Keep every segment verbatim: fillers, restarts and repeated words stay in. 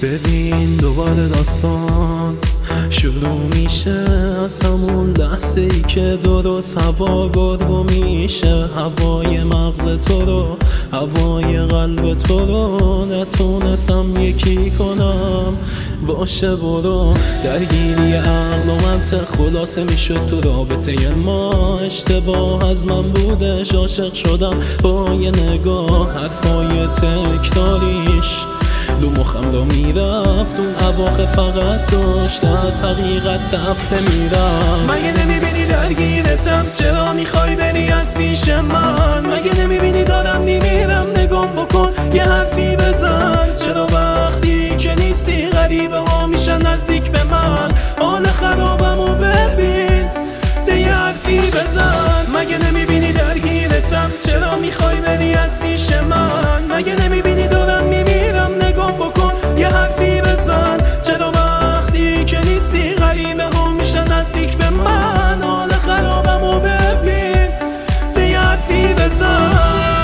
ببین دوباره داستان شروع میشه از همون لحظه ای که درست هوا گرگو میشه. هوای مغز تو رو، هوای قلب تو رو نتونستم یکی کنم. باشه برو، درگیری عقل و منطق خلاصه میشد تو رابطه ما. اشتباه از من بودش، عاشق شدم با یه نگاه، حرفای تکراریش دو مخم را میرفت. اون اواخر فقط داشت از حقیقت تفته میرفت. مگه نمیبینی درگیرتم؟ چرا میخوای بری از پیش من؟ مگه نمیبینی دارم میمیرم؟ نگام بکن یه حرفی بزن. چرا وقتی که نیستی غریبه ها میشن نزدیک به من؟ حال خرابمو ببین ده یه حرفی بزن. مگه نمیبینی درگیرتم؟ چرا میخوای بری از پیش من؟ مگه نمیبینی دارم میمیرم؟ نگام بکن یه حرفی بزن. چرا وقتی که نیستی غریبه ها میشن نزدیک به من؟ حال خرابمو ببین ده یه حرفی بزن.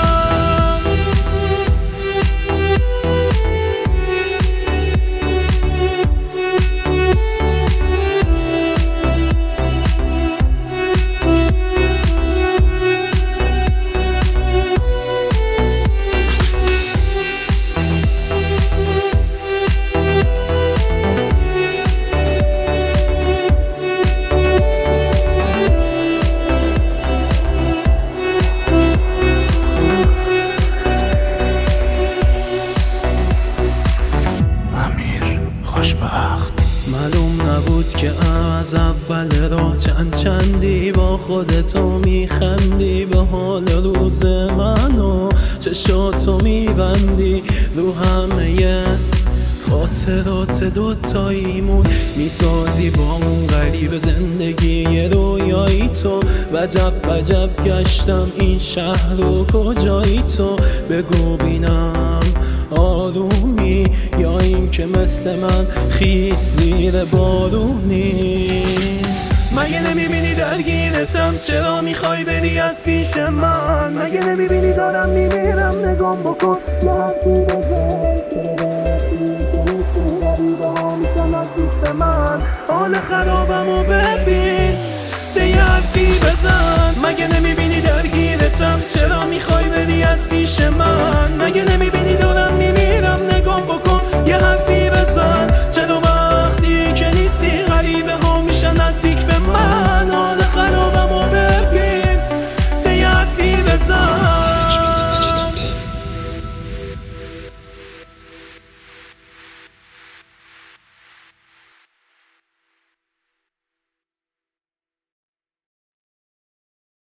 معلوم نبود که از اول راه چند چندی با خودتو میخندی. به حال روز منو چشاتو میبندی رو همه خاطرات دوتاییمون میسازی با اون غریب زندگی رویایی تو. وجب وجب گشتم این شهر رو کجایی تو؟ بگو بینم آرومی یا این که مثل من خیس زیر بارونی؟ مگه نمیبینی درگیرتم؟ چرا میخوای بری از پیش من؟ مگه نمیبینی دارم میمیرم؟ نگام بکن یه حرفی بزن. من حال خرابمو ببین ده یه حرفی بزن. مگه نمیبینی